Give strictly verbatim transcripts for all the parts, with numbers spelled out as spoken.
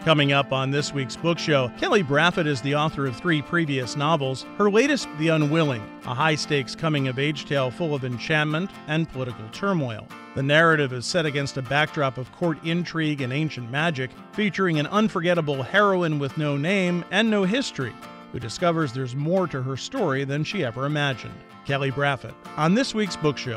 Coming up on this week's book show, Kelly Braffett is the author of three previous novels. Her latest, The Unwilling, a high-stakes coming-of-age tale full of enchantment and political turmoil. The narrative is set against a backdrop of court intrigue and ancient magic, featuring an unforgettable heroine with no name and no history, who discovers there's more to her story than she ever imagined. Kelly Braffett on this week's book show.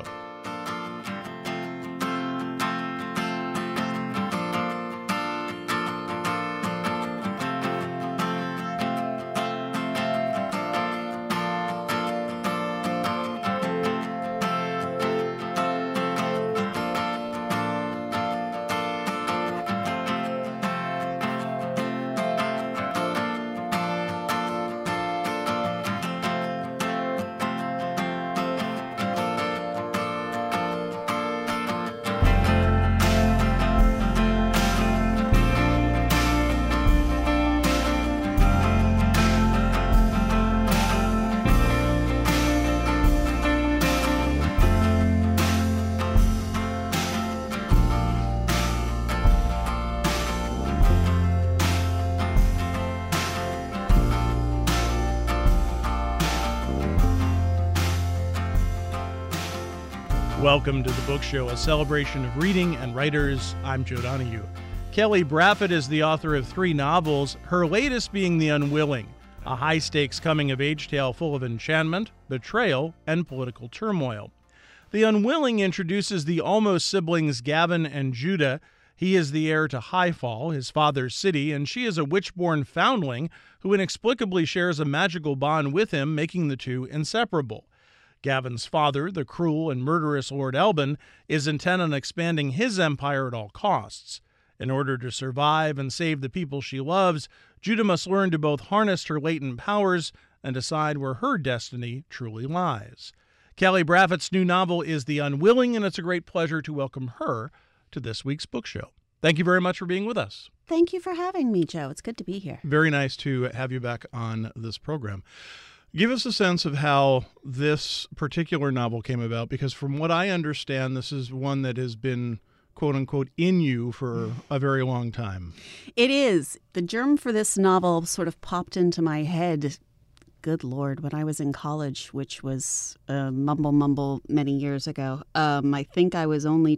Welcome to the book show, a celebration of reading and writers. I'm Joe Donahue. Kelly Braffett is the author of three novels, her latest being The Unwilling, a high-stakes coming-of-age tale full of enchantment, betrayal, and political turmoil. The Unwilling introduces the almost siblings Gavin and Judah. He is the heir to Highfall, his father's city, and she is a witch-born foundling who inexplicably shares a magical bond with him, making the two inseparable. Gavin's father, the cruel and murderous Lord Elbin, is intent on expanding his empire at all costs. In order to survive and save the people she loves, Judah must learn to both harness her latent powers and decide where her destiny truly lies. Kelly Braffett's new novel is The Unwilling, and it's a great pleasure to welcome her to this week's book show. Thank you very much for being with us. Thank you for having me, Joe. It's good to be here. Very nice to have you back on this program. Give us a sense of how this particular novel came about, because from what I understand, this is one that has been, quote unquote, in you for a very long time. It is. The germ for this novel sort of popped into my head, good Lord, when I was in college, which was uh, mumble mumble many years ago. Um, I think I was only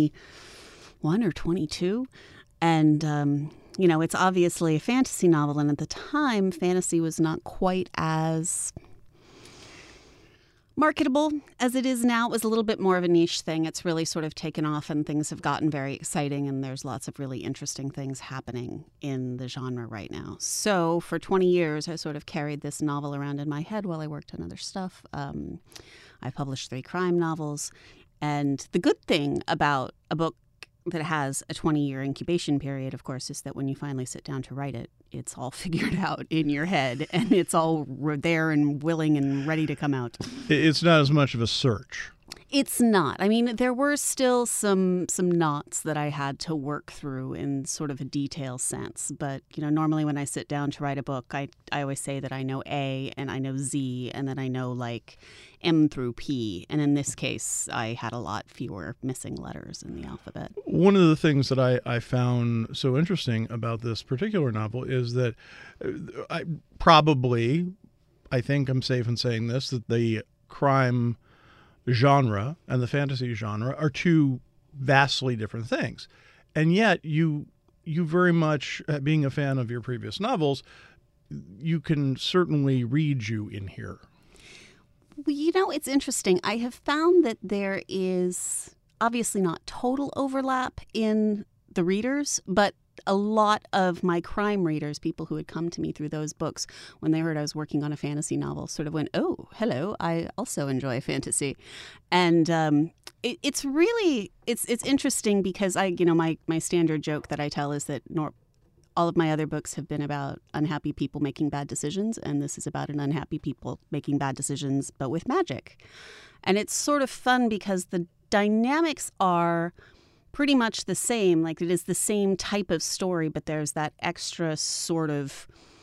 twenty-one or twenty-two. And, um, you know, it's obviously a fantasy novel. And at the time, fantasy was not quite as marketable as it is now. It was a little bit more of a niche thing. It's really sort of taken off and things have gotten very exciting. And there's lots of really interesting things happening in the genre right now. So for twenty years, I sort of carried this novel around in my head while I worked on other stuff. Um, I published three crime novels. And the good thing about a book that has a twenty-year incubation period, of course, is that when you finally sit down to write it, it's all figured out in your head, and it's all there and willing and ready to come out. It's not as much of a search. It's not. I mean, there were still some some knots that I had to work through in sort of a detail sense. But, you know, normally when I sit down to write a book, I, I always say that I know A and I know Z and then I know like M through P. And in this case, I had a lot fewer missing letters in the alphabet. One of the things that I, I found so interesting about this particular novel is that I probably, I think I'm safe in saying this, that the crime genre and the fantasy genre are two vastly different things. And yet you you very much, being a fan of your previous novels, you can certainly read you in here. Well, you know, it's interesting. I have found that there is obviously not total overlap in the readers, but a lot of my crime readers, people who had come to me through those books, when they heard I was working on a fantasy novel, sort of went, oh, hello, I also enjoy fantasy. And um, it, it's really, it's it's interesting because I, you know, my, my standard joke that I tell is that nor- all of my other books have been about unhappy people making bad decisions, and this is about an unhappy people making bad decisions, but with magic. And it's sort of fun because the dynamics are pretty much the same. Like, it is the same type of story, but there's that extra sort of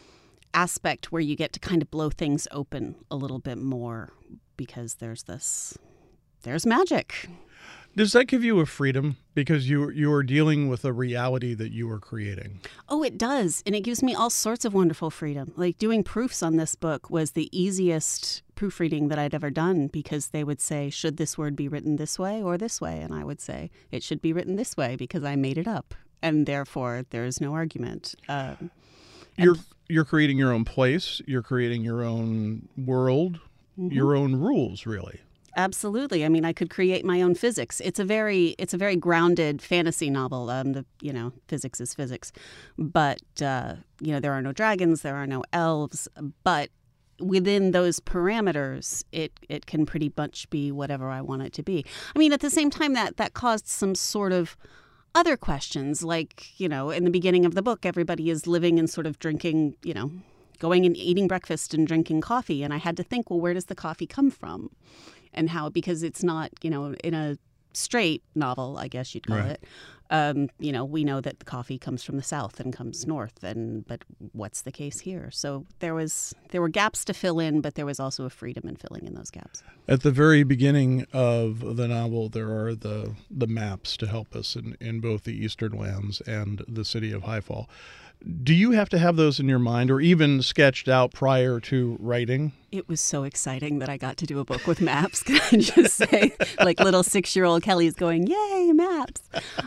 aspect where you get to kind of blow things open a little bit more because there's this, there's magic. Does that give you a freedom because you you are dealing with a reality that you are creating? Oh, it does. And it gives me all sorts of wonderful freedom. Like doing proofs on this book was the easiest proofreading that I'd ever done because they would say, should this word be written this way or this way? And I would say, it should be written this way because I made it up. And therefore, there is no argument. Um, You're you're creating your own place. You're creating your own world, mm-hmm. your own rules, really. Absolutely. I mean, I could create my own physics. It's a very, it's a very grounded fantasy novel. Um, the you know, physics is physics, but uh, you know, there are no dragons, there are no elves, but within those parameters, it it can pretty much be whatever I want it to be. I mean, at the same time, that that caused some sort of other questions, like you know, in the beginning of the book, everybody is living and sort of drinking, you know, going and eating breakfast and drinking coffee, and I had to think, well, where does the coffee come from? And how, because it's not, you know, in a straight novel, I guess you'd call right. it. Um, you know, we know that the coffee comes from the south and comes north, and but what's the case here? So there was there were gaps to fill in, but there was also a freedom in filling in those gaps. At the very beginning of the novel, there are the the maps to help us in, in both the Eastern Lands and the city of Highfall. Do you have to have those in your mind or even sketched out prior to writing? It was so exciting that I got to do a book with maps. Can I just say, like little six-year-old Kelly's going, yay, maps.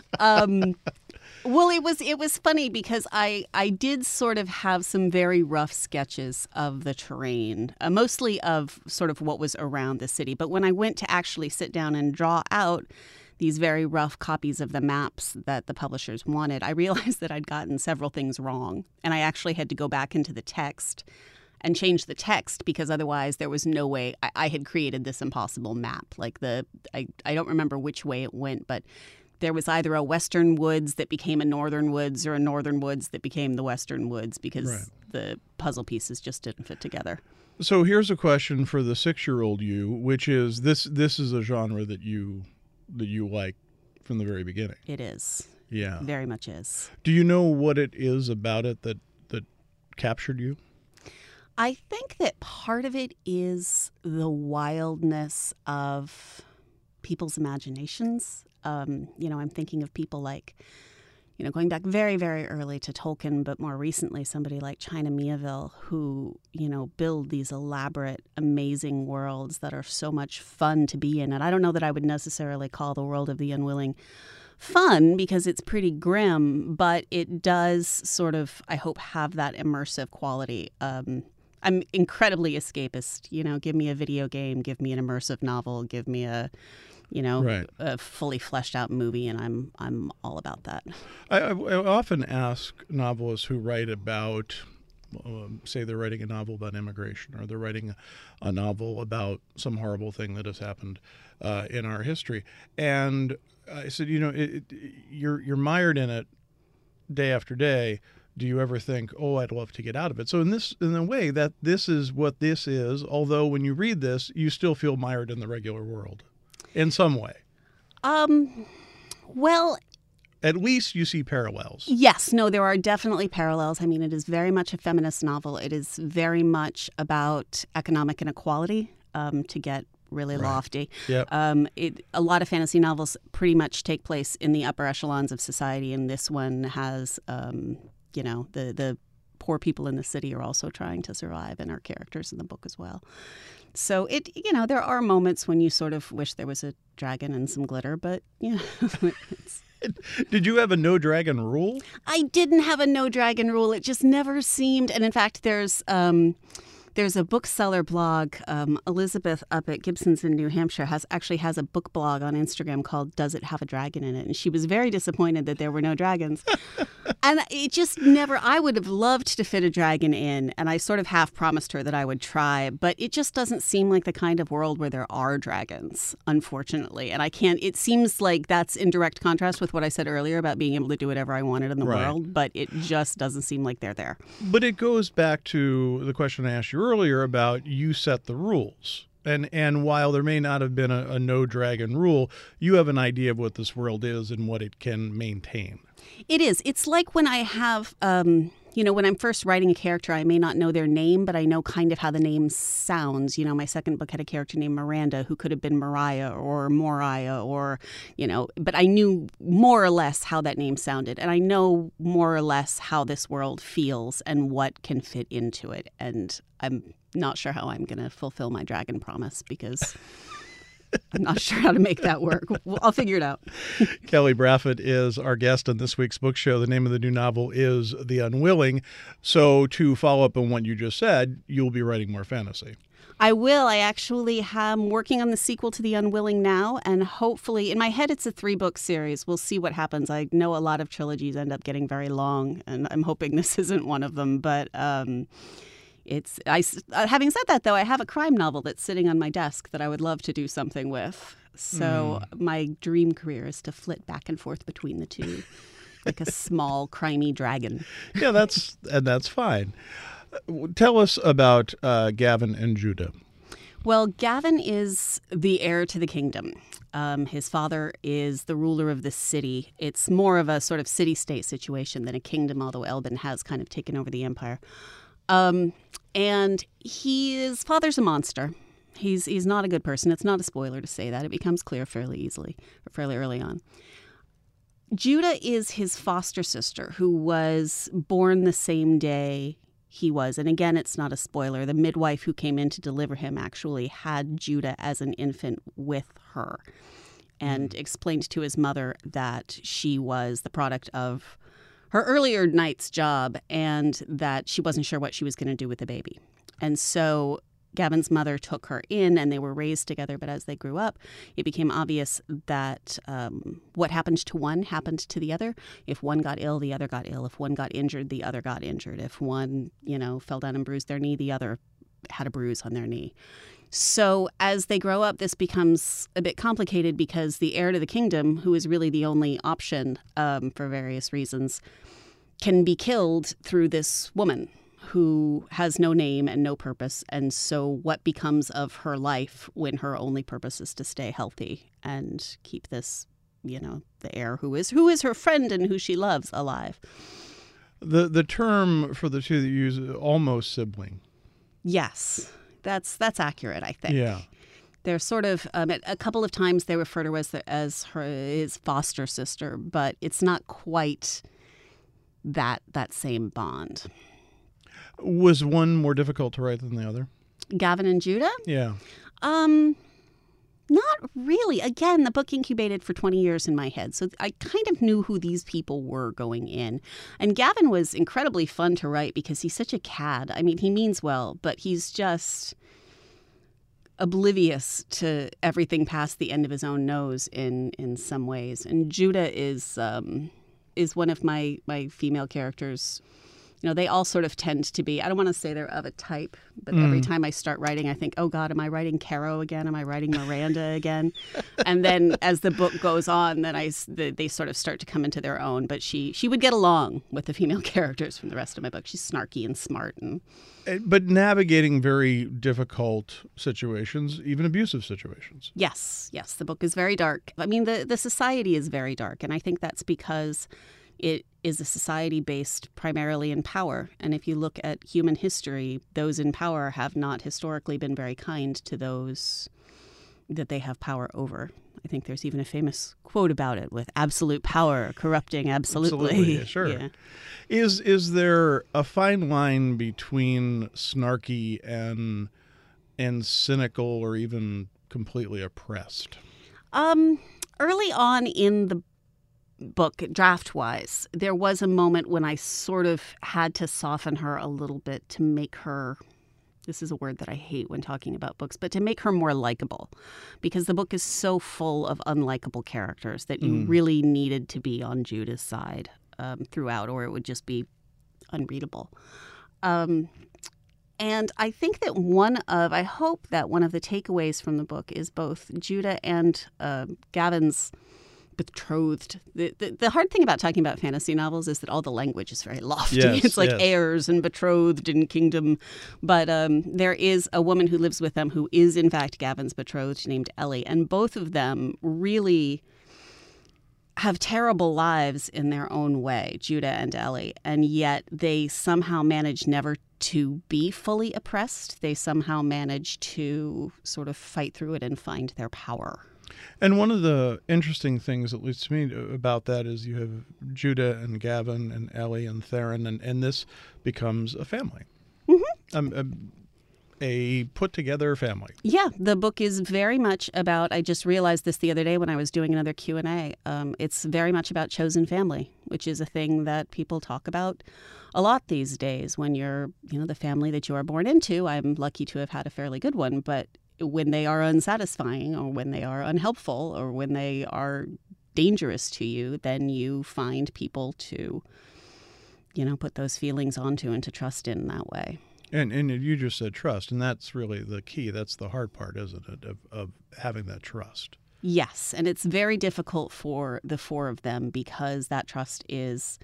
Um, well, it was it was funny because I, I did sort of have some very rough sketches of the terrain, uh, mostly of sort of what was around the city. But when I went to actually sit down and draw out these very rough copies of the maps that the publishers wanted, I realized that I'd gotten several things wrong. And I actually had to go back into the text and change the text because otherwise there was no way. I, I had created this impossible map. Like the, I, I don't remember which way it went, but there was either a western woods that became a northern woods or a northern woods that became the western woods because right. the puzzle pieces just didn't fit together. So here's a question for the six-year-old you, which is this this is a genre that you that you like from the very beginning. It is. Yeah. Very much is. Do you know what it is about it that, that captured you? I think that part of it is the wildness of people's imaginations. Um, you know, I'm thinking of people like, you know, going back very, very early to Tolkien, but more recently somebody like China Miéville, who, you know, build these elaborate, amazing worlds that are so much fun to be in. And I don't know that I would necessarily call The World of the Unwilling fun because it's pretty grim, but it does sort of, I hope, have that immersive quality. Um, I'm incredibly escapist. You know, give me a video game, give me an immersive novel, give me a you know, right. a fully fleshed out movie, and I'm I'm all about that. I, I often ask novelists who write about, um, say they're writing a novel about immigration, or they're writing a, a novel about some horrible thing that has happened uh, in our history, and I said, you know, it, it, you're you're mired in it day after day. Do you ever think, oh, I'd love to get out of it? So in this, in a way, that this is what this is. Although when you read this, you still feel mired in the regular world. In some way. Um, well, at least you see parallels. Yes. No, there are definitely parallels. I mean, it is very much a feminist novel. It is very much about economic inequality, um, to get really right. lofty. Yep. Um, it, a lot of fantasy novels pretty much take place in the upper echelons of society, and this one has, um, you know, the, the poor people in the city are also trying to survive, and are characters in the book as well. So it, you know, there are moments when you sort of wish there was a dragon and some glitter, but you know. It's... Did you have a no dragon rule? I didn't have a no dragon rule. It just never seemed. And in fact, there's um, there's a bookseller blog. Um, Elizabeth up at Gibson's in New Hampshire has actually has a book blog on Instagram called "Does It Have a Dragon in It?" And she was very disappointed that there were no dragons. And it just never, I would have loved to fit a dragon in, and I sort of half promised her that I would try, but it just doesn't seem like the kind of world where there are dragons, unfortunately. And I can't, it seems like that's in direct contrast with what I said earlier about being able to do whatever I wanted in the right. world, but it just doesn't seem like they're there. But it goes back to the question I asked you earlier about you set the rules. And and while there may not have been a, a no dragon rule, you have an idea of what this world is and what it can maintain. It is. It's like when I have, um, you know, when I'm first writing a character, I may not know their name, but I know kind of how the name sounds. You know, my second book had a character named Miranda who could have been Mariah or Moriah or, you know, but I knew more or less how that name sounded. And I know more or less how this world feels and what can fit into it. And I'm not sure how I'm going to fulfill my dragon promise because I'm not sure how to make that work. Well, I'll figure it out. Kelly Braffett is our guest on this week's book show. The name of the new novel is The Unwilling. So to follow up on what you just said, you'll be writing more fantasy. I will. I actually am working on the sequel to The Unwilling now, and hopefully, in my head, it's a three-book series. We'll see what happens. I know a lot of trilogies end up getting very long, and I'm hoping this isn't one of them, but... Um, It's I, having said that, though, I have a crime novel that's sitting on my desk that I would love to do something with. So mm. my dream career is to flit back and forth between the two, like a small, crimey dragon. Yeah, that's and that's fine. Tell us about uh, Gavin and Judah. Well, Gavin is the heir to the kingdom. Um, his father is the ruler of the city. It's more of a sort of city-state situation than a kingdom, although Elben has kind of taken over the empire. Um, and he, his father's a monster. He's he's not a good person. It's not a spoiler to say that. It becomes clear fairly easily, or fairly early on. Judah is his foster sister who was born the same day he was. And again, it's not a spoiler. The midwife who came in to deliver him actually had Judah as an infant with her and explained to his mother that she was the product of her earlier night's job and that she wasn't sure what she was going to do with the baby. And so Gavin's mother took her in and they were raised together. But as they grew up, it became obvious that um, what happened to one happened to the other. If one got ill, the other got ill. If one got injured, the other got injured. If one, you know, fell down and bruised their knee, the other had a bruise on their knee. So as they grow up, this becomes a bit complicated because the heir to the kingdom, who is really the only option um, for various reasons, can be killed through this woman who has no name and no purpose. And so what becomes of her life when her only purpose is to stay healthy and keep this, you know, the heir who is who is her friend and who she loves alive? The the term for the two that you use is almost sibling. Yes. That's that's accurate, I think. Yeah. They're sort of, um, a couple of times they refer to her as, as her, his foster sister, but it's not quite that that same bond. Was one more difficult to write than the other? Gavin and Judah? Yeah. Um, not really. Again, the book incubated for twenty years in my head, so I kind of knew who these people were going in. And Gavin was incredibly fun to write because he's such a cad. I mean, he means well, but he's just oblivious to everything past the end of his own nose in, in some ways. And Judah is um, is one of my, my female characters. You know, they all sort of tend to be, I don't want to say they're of a type, but mm. every time I start writing, I think, oh, God, am I writing Caro again? Am I writing Miranda again? And then as the book goes on, then I, the, they sort of start to come into their own. But she she would get along with the female characters from the rest of my book. She's snarky and smart. and But navigating very difficult situations, even abusive situations. Yes, yes. The book is very dark. I mean, the, the society is very dark. And I think that's because it is a society based primarily in power. And if you look at human history, those in power have not historically been very kind to those that they have power over. I think there's even a famous quote about it, with absolute power corrupting absolutely. Absolutely, yeah, sure. Yeah. Is is there a fine line between snarky and and cynical or even completely oppressed? Um, early on in the book, draft-wise, there was a moment when I sort of had to soften her a little bit to make her, this is a word that I hate when talking about books, but to make her more likable, because the book is so full of unlikable characters that you mm. really needed to be on Judah's side um, throughout, or it would just be unreadable. Um, and I think that one of, I hope that one of the takeaways from the book is both Judah and uh, Gavin's betrothed. The, the the hard thing about talking about fantasy novels is that all the language is very lofty. Yes, it's like yes. heirs and betrothed and kingdom. But um, there is a woman who lives with them who is, in fact, Gavin's betrothed, named Ellie. And both of them really have terrible lives in their own way, Judah and Ellie, and yet they somehow manage never to be fully oppressed. They somehow manage to sort of fight through it and find their power. And one of the interesting things, at least to me, about that is you have Judah and Gavin and Ellie and Theron, and, and this becomes a family. Mm-hmm. Um, um, a put-together family. Yeah, the book is very much about, I just realized this the other day when I was doing another Q and A, um, it's very much about chosen family, which is a thing that people talk about a lot these days. When you're, you know, the family that you are born into, I'm lucky to have had a fairly good one, but when they are unsatisfying or when they are unhelpful or when they are dangerous to you, then you find people to, you know, put those feelings onto and to trust in that way. And and you just said trust, and that's really the key. That's the hard part, isn't it, of, of having that trust? Yes, and it's very difficult for the four of them because that trust is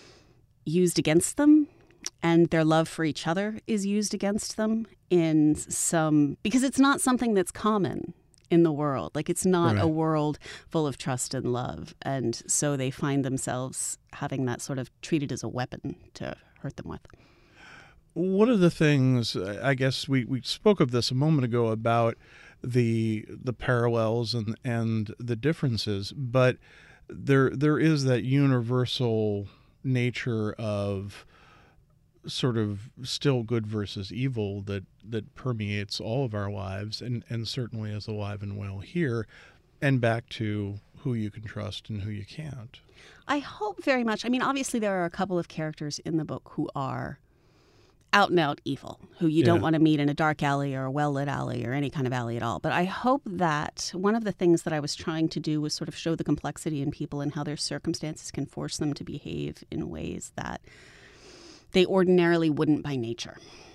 used against them, and their love for each other is used against them in some, because it's not something that's common in the world. Like, it's not Right. a world full of trust and love, and so they find themselves having that sort of treated as a weapon to hurt them with. One of the things, I guess we, we spoke of this a moment ago about the the parallels and, and the differences, but there there is that universal nature of sort of still good versus evil that, that permeates all of our lives and, and certainly is alive and well here, and back to who you can trust and who you can't. I hope very much. I mean, obviously there are a couple of characters in the book who are out and out evil, who you don't Yeah. want to meet in a dark alley or a well-lit alley or any kind of alley at all. But I hope that one of the things that I was trying to do was sort of show the complexity in people and how their circumstances can force them to behave in ways that they ordinarily wouldn't by nature.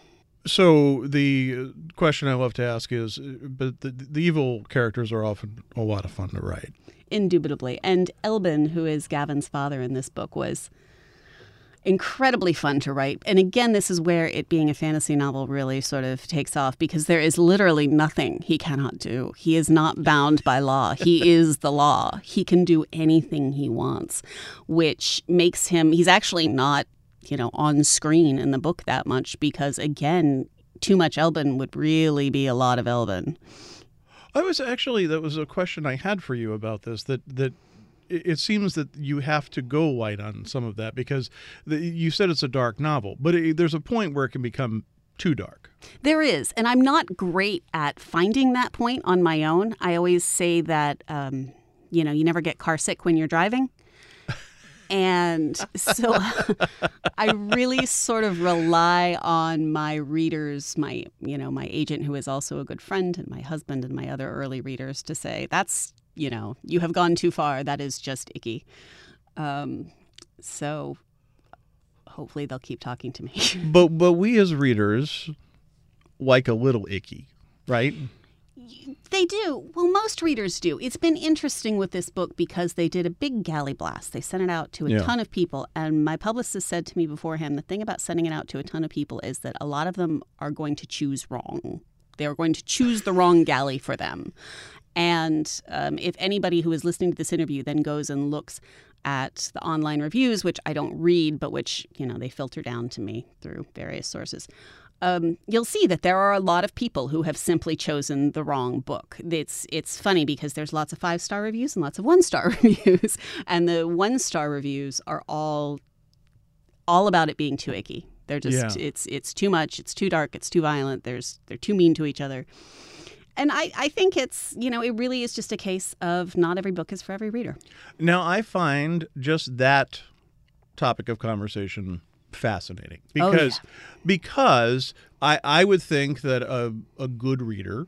So the question I love to ask is, but the, the evil characters are often a lot of fun to write. Indubitably. And Elbin, who is Gavin's father in this book, was incredibly fun to write. And again, this is where it being a fantasy novel really sort of takes off, because there is literally nothing he cannot do. He is not bound by law. He is the law. He can do anything he wants, which makes him, he's actually not, you know, on screen in the book that much, because again, too much Elbin would really be a lot of Elbin. I was actually, that was a question I had for you about this, that, that it seems that you have to go light on some of that, because the, you said it's a dark novel, but it, there's a point where it can become too dark. There is, and I'm not great at finding that point on my own. I always say that, um, you know, you never get car sick when you're driving. And so I really sort of rely on my readers, my, you know, my agent, who is also a good friend, and my husband and my other early readers, to say, that's, you know, you have gone too far. That is just icky. Um, so hopefully they'll keep talking to me. But but we as readers like a little icky, right? They do. Well, most readers do. It's been interesting with this book because they did a big galley blast. They sent it out to a Yeah. ton of people. And my publicist said to me beforehand, the thing about sending it out to a ton of people is that a lot of them are going to choose wrong. They're going to choose the wrong galley for them. And um, if anybody who is listening to this interview then goes and looks at the online reviews, which I don't read, but which, you know, they filter down to me through various sources, Um, you'll see that there are a lot of people who have simply chosen the wrong book. It's it's funny because there's lots of five-star reviews and lots of one-star reviews. And the one-star reviews are all all about it being too icky. They're just, Yeah. it's it's too much, it's too dark, it's too violent, there's they're too mean to each other. And I, I think it's, you know, it really is just a case of not every book is for every reader. Now, I find just that topic of conversation fascinating, Oh, because yeah. because I I would think that a a good reader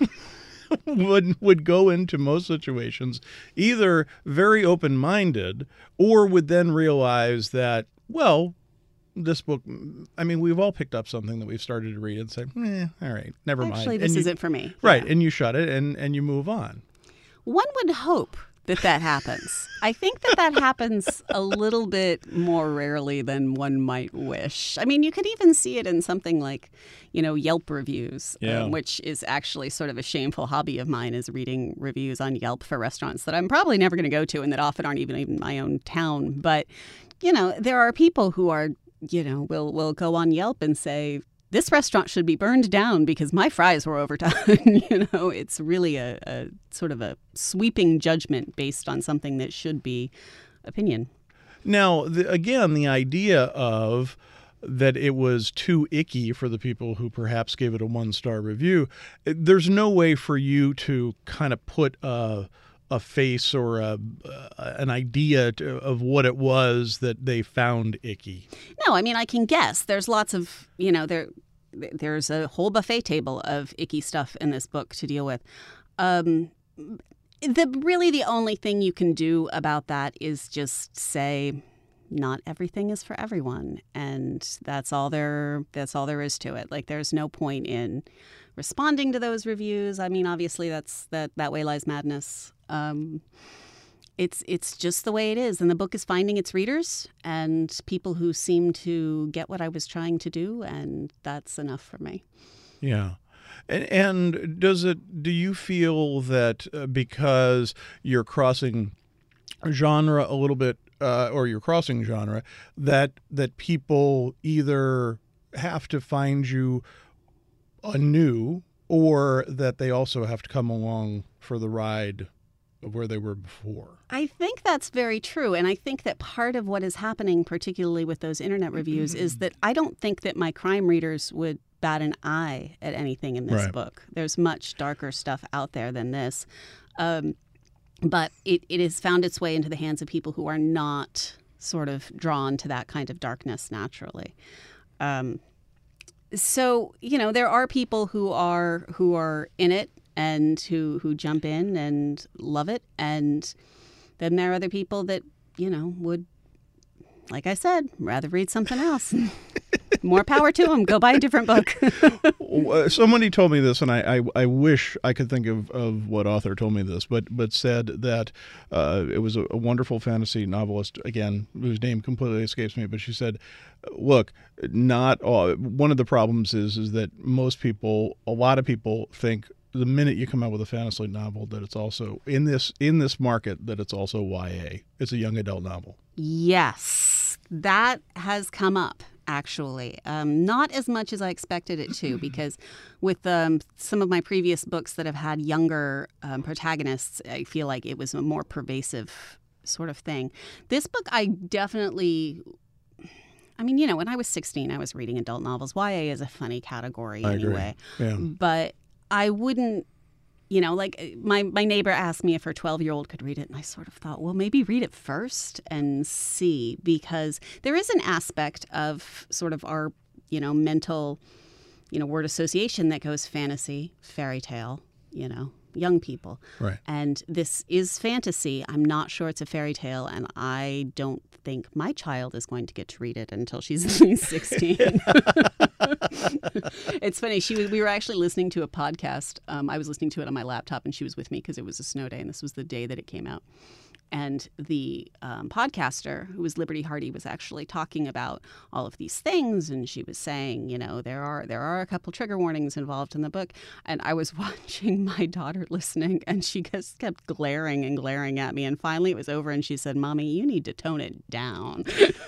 would would go into most situations either very open-minded, or would then realize that, well, this book, I mean, we've all picked up something that we've started to read and say, eh, all right, never mind. Actually, And this you- isn't for me. Right, Yeah. and you shut it and and you move on. One would hope that that happens. I think that that happens a little bit more rarely than one might wish. I mean, you could even see it in something like, you know, Yelp reviews, yeah. um, which is actually sort of a shameful hobby of mine, is reading reviews on Yelp for restaurants that I'm probably never going to go to and that often aren't even in my own town. But, you know, there are people who are, you know, will will go on Yelp and say, this restaurant should be burned down because my fries were overdone. You know, it's really a, a sort of a sweeping judgment based on something that should be opinion. Now, the, again, the idea of that it was too icky for the people who perhaps gave it a one-star review, there's no way for you to kind of put a, a face or a, uh, an idea to, of what it was that they found icky. No, I mean, I can guess. There's lots of, you know, there there's a whole buffet table of icky stuff in this book to deal with. Um, the really the only thing you can do about that is just say, not everything is for everyone, and that's all there that's all there is to it. Like, there's no point in responding to those reviews. I mean, obviously that's that that way lies madness. Um, it's it's just the way it is, and the book is finding its readers and people who seem to get what I was trying to do, and that's enough for me. Yeah. And, and does it? Do you feel that uh, because you're crossing genre a little bit, uh, or you're crossing genre, that that people either have to find you anew, or that they also have to come along for the ride of where they were before? I think that's very true. And I think that part of what is happening, particularly with those internet reviews, is that I don't think that my crime readers would bat an eye at anything in this right. book. There's much darker stuff out there than this. Um, but it, it has found its way into the hands of people who are not sort of drawn to that kind of darkness naturally. Um, so, you know, there are people who are who are in it and who, who jump in and love it. And then there are other people that, you know, would, like I said, rather read something else. More power to them. Go buy a different book. Somebody told me this, and I, I, I wish I could think of, of what author told me this, but but said that uh, it was a, a wonderful fantasy novelist, again, whose name completely escapes me, but she said, look, not all, one of the problems is is that most people, a lot of people think the minute you come out with a fantasy novel that it's also, in this in this market, that it's also Y A. It's a young adult novel. Yes, that has come up. Actually, um, not as much as I expected it to, because with um, some of my previous books that have had younger um, protagonists, I feel like it was a more pervasive sort of thing. This book, I definitely, I mean, you know, when I was sixteen, I was reading adult novels. Y A is a funny category I anyway. agree. Yeah. But I wouldn't, you know, like my, my neighbor asked me if her twelve-year-old could read it, and I sort of thought, well, maybe read it first and see, because there is an aspect of sort of our, you know, mental, you know, word association that goes fantasy, fairy tale, you know, young people. Right. And this is fantasy. I'm not sure it's a fairy tale, and I don't think my child is going to get to read it until she's at least sixteen. It's funny. She was, we were actually listening to a podcast. Um, I was listening to it on my laptop, and she was with me because it was a snow day, and this was the day that it came out. And the um, podcaster, who was Liberty Hardy, was actually talking about all of these things, and she was saying, you know, there are there are a couple trigger warnings involved in the book. And I was watching my daughter listening, and she just kept glaring and glaring at me. And finally, it was over, and she said, "Mommy, you need to tone it down."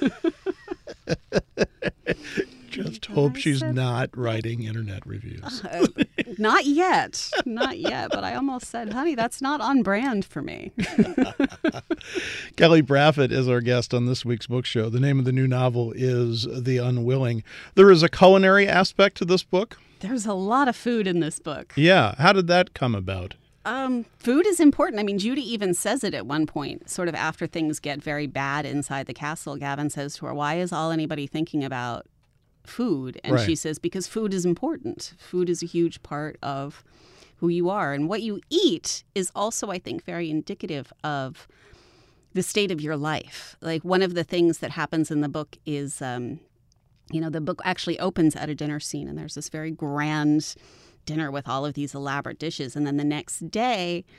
Just hope she's not writing internet reviews. Uh, not yet. Not yet. But I almost said, honey, that's not on brand for me. Kelly Braffett is our guest on this week's book show. The name of the new novel is The Unwilling. There is a culinary aspect to this book. There's a lot of food in this book. Yeah. How did that come about? Um, food is important. I mean, Judy even says it at one point, sort of after things get very bad inside the castle. Gavin says to her, why is all anybody thinking about food? And right. she says, because food is important. Food is a huge part of who you are. And what you eat is also, I think, very indicative of the state of your life. Like, one of the things that happens in the book is, um, you know, the book actually opens at a dinner scene, and there's this very grand dinner with all of these elaborate dishes. And then the next day,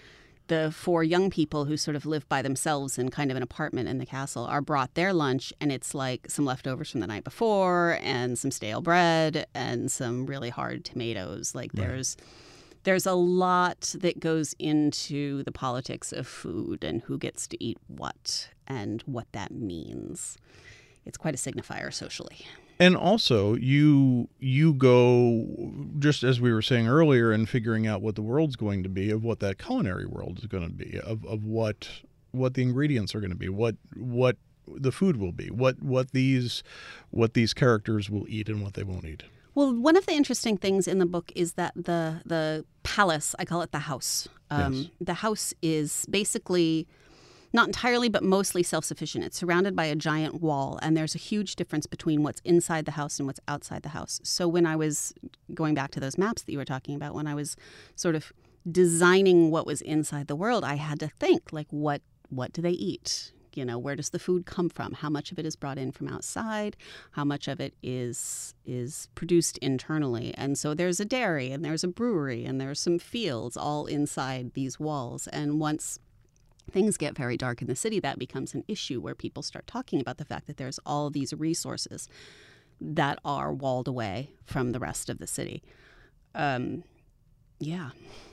the four young people who sort of live by themselves in kind of an apartment in the castle are brought their lunch, and it's like some leftovers from the night before and some stale bread and some really hard tomatoes. Like Right. there's there's a lot that goes into the politics of food and who gets to eat what and what that means. It's quite a signifier socially. And also, you you go, just as we were saying earlier, in figuring out what the world's going to be, of what that culinary world is going to be, of, of what what the ingredients are going to be, what what the food will be, what what these what these characters will eat and what they won't eat. Well, one of the interesting things in the book is that the the palace, I call it the house. Um, Yes. The house is basically not entirely, but mostly self-sufficient. It's surrounded by a giant wall, and there's a huge difference between what's inside the house and what's outside the house. So when I was going back to those maps that you were talking about, when I was sort of designing what was inside the world, I had to think, like, what what do they eat? You know, where does the food come from? How much of it is brought in from outside? How much of it is is produced internally? And so there's a dairy, and there's a brewery, and there's some fields all inside these walls. And once things get very dark in the city, that becomes an issue where people start talking about the fact that there's all of these resources that are walled away from the rest of the city. Um, yeah.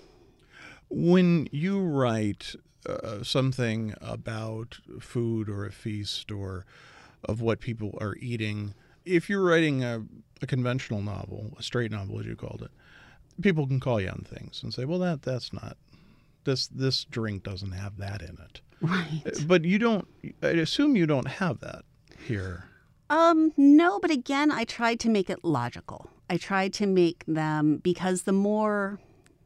When you write uh, something about food or a feast or of what people are eating, if you're writing a, a conventional novel, a straight novel as you called it, people can call you on things and say, well, that that's not, this this drink doesn't have that in it. Right. But you don't, I assume you don't have that here. Um, no, but again, I tried to make it logical. I tried to make them, because the more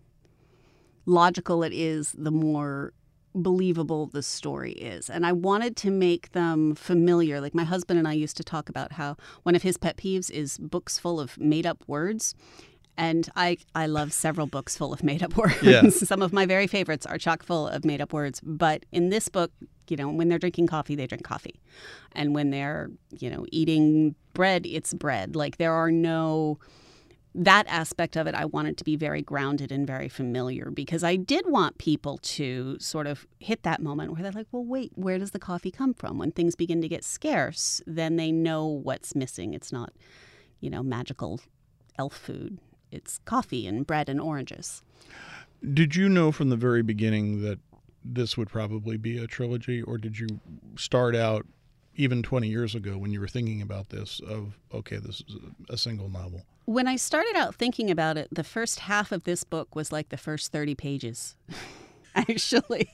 logical it is, the more believable the story is. And I wanted to make them familiar. Like my husband and I used to talk about how one of his pet peeves is books full of made-up words. And I, I love several books full of made-up words. Yeah. Some of my very favorites are chock full of made-up words. But in this book, you know, when they're drinking coffee, they drink coffee. And when they're, you know, eating bread, it's bread. Like there are no... That aspect of it, I wanted to be very grounded and very familiar, because I did want people to sort of hit that moment where they're like, well, wait, where does the coffee come from? When things begin to get scarce, then they know what's missing. It's not, you know, magical elf food. It's coffee and bread and oranges. Did you know from the very beginning that this would probably be a trilogy, or did you start out even twenty years ago when you were thinking about this of, okay, this is a single novel? When I started out thinking about it, the first half of this book was like the first thirty pages, actually.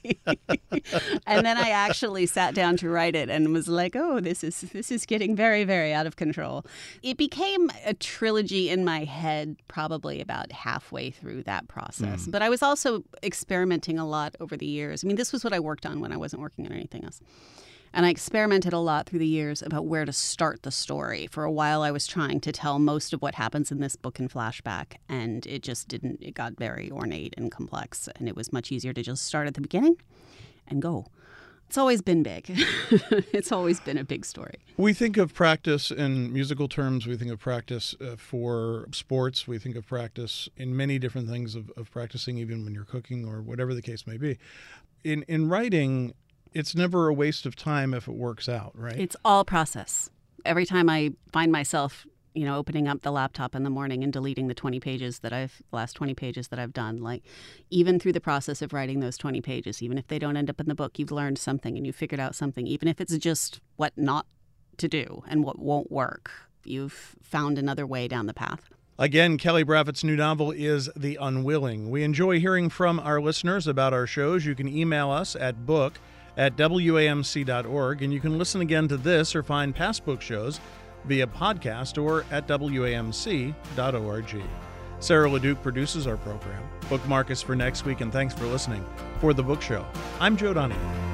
And then I actually sat down to write it and was like, oh, this is this is getting very, very out of control. It became a trilogy in my head probably about halfway through that process. Mm. But I was also experimenting a lot over the years. I mean, this was what I worked on when I wasn't working on anything else. And I experimented a lot through the years about where to start the story. For a while, I was trying to tell most of what happens in this book in flashback, and it just didn't. It got very ornate and complex, and it was much easier to just start at the beginning and go. It's always been big. It's always been a big story. We think of practice in musical terms. We think of practice uh, for sports. We think of practice in many different things of, of practicing, even when you're cooking or whatever the case may be. In in writing, it's never a waste of time if it works out, right? It's all process. Every time I find myself, you know, opening up the laptop in the morning and deleting the twenty pages that I've, the last twenty pages that I've done, like even through the process of writing those twenty pages, even if they don't end up in the book, you've learned something and you've figured out something, even if it's just what not to do and what won't work. You've found another way down the path. Again, Kelly Braffitt's new novel is The Unwilling. We enjoy hearing from our listeners about our shows. You can email us at book at W A M C dot org, and you can listen again to this or find past book shows via podcast or at W A M C dot org. Sarah LeDuc produces our program. Bookmark us for next week, and thanks for listening. For The Book Show, I'm Joe Donahue.